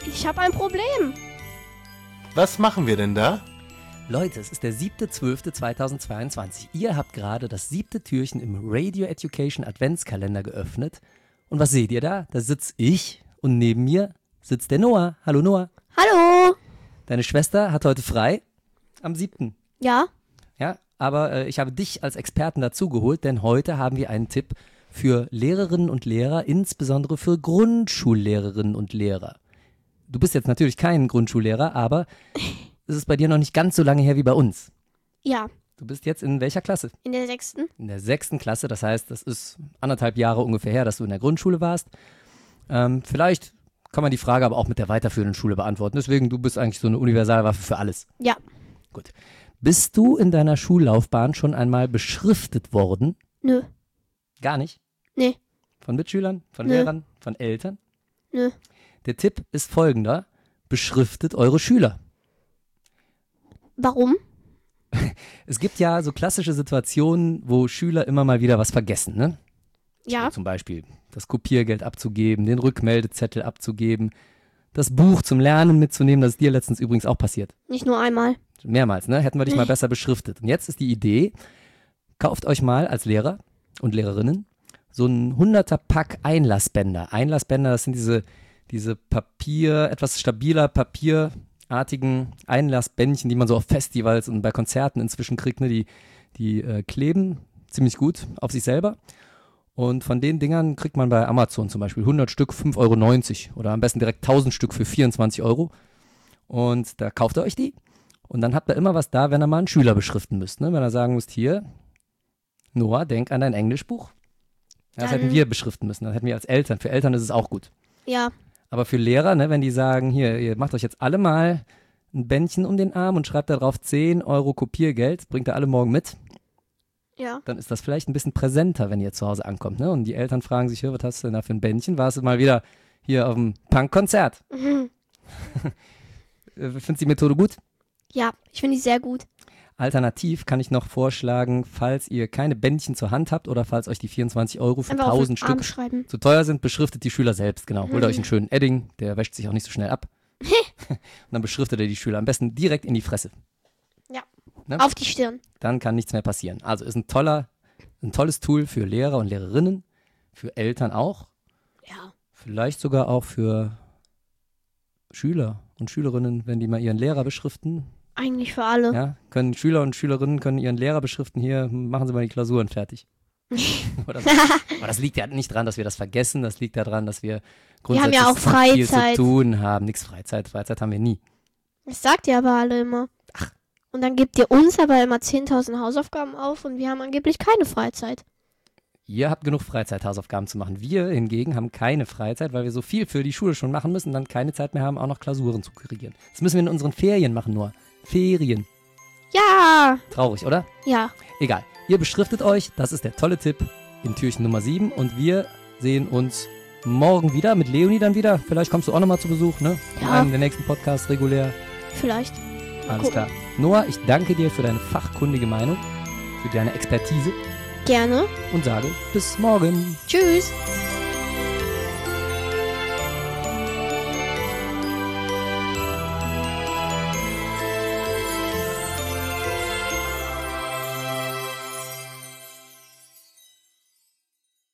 Ich habe ein Problem. Was machen wir denn da? Leute, es ist der 7.12.2022. Ihr habt gerade das 7. Türchen im Radio Education Adventskalender geöffnet. Und was seht ihr da? Da sitze ich und neben mir sitzt der Noah. Hallo Noah. Hallo. Deine Schwester hat heute frei am 7. Ja? Ja, aber ich habe dich als Experten dazugeholt, denn heute haben wir einen Tipp für Lehrerinnen und Lehrer, insbesondere für Grundschullehrerinnen und Lehrer. Du bist jetzt natürlich kein Grundschullehrer, aber es ist bei dir noch nicht ganz so lange her wie bei uns. Ja. Du bist jetzt in welcher Klasse? In der 6. In der 6. Klasse, das heißt, das ist 1,5 Jahre ungefähr her, dass du in der Grundschule warst. Vielleicht kann man die Frage aber auch mit der weiterführenden Schule beantworten. Deswegen, du bist eigentlich so eine Universalwaffe für alles. Ja. Gut. Bist du in deiner Schullaufbahn schon einmal beschriftet worden? Nö. Gar nicht? Nee. Von Mitschülern? Von Nö. Lehrern? Von Eltern? Nö. Der Tipp ist folgender. Beschriftet eure Schüler. Warum? Es gibt ja so klassische Situationen, wo Schüler immer mal wieder was vergessen, ne? Ja. Zum Beispiel das Kopiergeld abzugeben, den Rückmeldezettel abzugeben, das Buch zum Lernen mitzunehmen. Das ist dir letztens übrigens auch passiert. Nicht nur einmal. Mehrmals, ne? Hätten wir dich mal besser beschriftet. Und jetzt ist die Idee, kauft euch mal als Lehrer und Lehrerinnen so ein 100er-Pack Einlassbänder. Einlassbänder, das sind diese etwas stabiler papierartigen Einlassbändchen, die man so auf Festivals und bei Konzerten inzwischen kriegt, ne? Die kleben ziemlich gut auf sich selber. Und von den Dingern kriegt man bei Amazon zum Beispiel 100 Stück 5,90 € oder am besten direkt 1000 Stück für 24 €. Und da kauft ihr euch die und dann habt ihr immer was da, wenn ihr mal einen Schüler beschriften müsst. Ne? Wenn ihr sagen müsst, hier, Noah, denk an dein Englischbuch. Das hätten wir beschriften müssen, das hätten wir als Eltern. Für Eltern ist es auch gut. Ja. Aber für Lehrer, ne, wenn die sagen, hier, ihr macht euch jetzt alle mal ein Bändchen um den Arm und schreibt da drauf 10 € Kopiergeld, bringt ihr alle morgen mit. Ja. Dann ist das vielleicht ein bisschen präsenter, wenn ihr zu Hause ankommt. Ne? Und die Eltern fragen sich, was hast du denn da für ein Bändchen? Warst du mal wieder hier auf dem Punk-Konzert? Findest du die Methode gut? Ja, ich finde die sehr gut. Alternativ kann ich noch vorschlagen, falls ihr keine Bändchen zur Hand habt oder falls euch die 24 € für Einfach auf 1000 den Arm Stück schreiben. zu teuer sind, beschriftet die Schüler selbst. Genau. Holt euch einen schönen Edding, der wäscht sich auch nicht so schnell ab. Und dann beschriftet ihr die Schüler am besten direkt in die Fresse. Ja. Ne? Auf die Stirn. Dann kann nichts mehr passieren. Also ist ein tolles Tool für Lehrer und Lehrerinnen, für Eltern auch, Ja. vielleicht sogar auch für Schüler und Schülerinnen, wenn die mal ihren Lehrer beschriften. Eigentlich für alle. Ja, können Schüler und Schülerinnen können ihren Lehrer beschriften, hier, machen Sie mal die Klausuren fertig. Aber das liegt ja nicht daran, dass wir das vergessen, das liegt daran, dass wir grundsätzlich ja auch viel Freizeit. zu tun haben. Nichts Freizeit haben wir nie. Das sagt ihr aber alle immer. Ach. Und dann gebt ihr uns aber immer 10.000 Hausaufgaben auf und wir haben angeblich keine Freizeit. Ihr habt genug Freizeit, Hausaufgaben zu machen. Wir hingegen haben keine Freizeit, weil wir so viel für die Schule schon machen müssen und dann keine Zeit mehr haben, auch noch Klausuren zu korrigieren. Das müssen wir in unseren Ferien machen nur. Ferien. Ja. Traurig, oder? Ja. Egal. Ihr beschriftet euch, das ist der tolle Tipp in Türchen Nummer 7 und wir sehen uns morgen wieder, mit Leonie dann wieder. Vielleicht kommst du auch nochmal zu Besuch, ne? In Ja. einem der nächsten Podcasts regulär. Vielleicht. Alles gucken. klar. Noah, ich danke dir für deine fachkundige Meinung, für deine Expertise Gerne. und sage bis morgen. Tschüss.